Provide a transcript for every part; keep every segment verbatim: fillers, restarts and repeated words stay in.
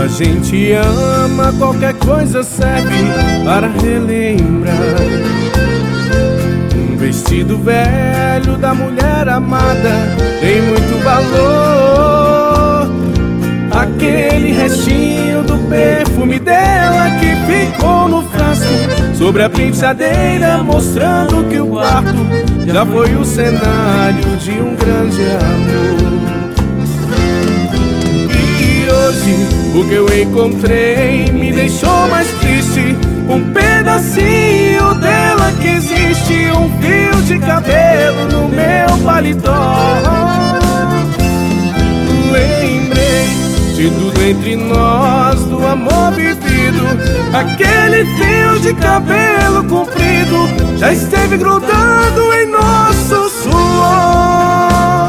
a gente ama, qualquer coisa serve para relembrar. Um vestido velho da mulher amada tem muito valor. Aquele restinho do perfume dela que ficou no frasco sobre a penteadeira, mostrando que o quarto já foi o cenário de um grande amor. Hoje o que eu encontrei me deixou mais triste. Um pedacinho dela que existe, um fio de cabelo no meu paletó. Lembrei de tudo entre nós, do amor vivido. Aquele fio de cabelo comprido já esteve grudando em nosso suor.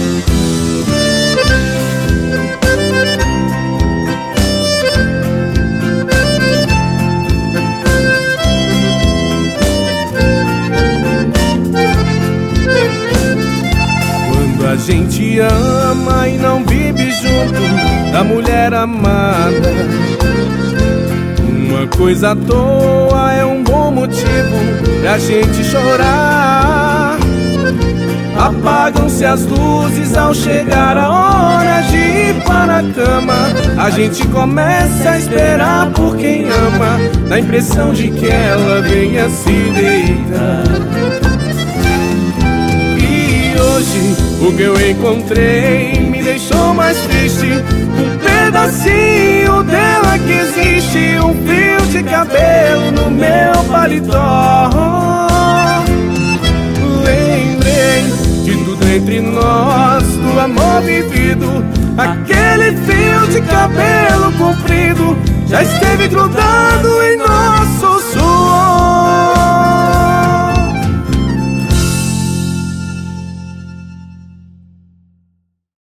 A gente ama e não vive junto da mulher amada. Uma coisa à toa é um bom motivo pra gente chorar. Apagam-se as luzes ao chegar a hora de ir para a cama. A gente começa a esperar por quem ama, na impressão de que ela venha se deitar. Hoje o que eu encontrei me deixou mais triste. Um pedacinho dela que existe, um fio de cabelo no meu paletó. Lembrei de tudo entre nós, do amor vivido. Aquele fio de cabelo comprido já esteve grudado